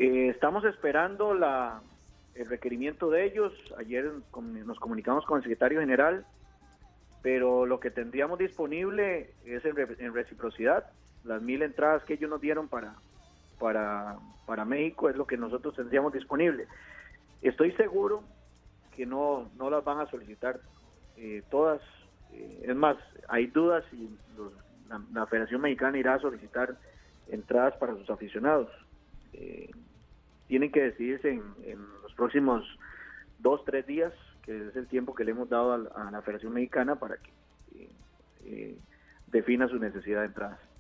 Estamos esperando el requerimiento de ellos. Ayer nos comunicamos con el secretario general, pero lo que tendríamos disponible es en reciprocidad. Las 1,000 entradas que ellos nos dieron para México es lo que nosotros tendríamos disponible. Estoy seguro que no las van a solicitar todas. Es más, hay dudas si la Federación Mexicana irá a solicitar entradas para sus aficionados. Tienen que decidirse en los próximos 2-3 días, que es el tiempo que le hemos dado a la Federación Mexicana para que defina su necesidad de entradas.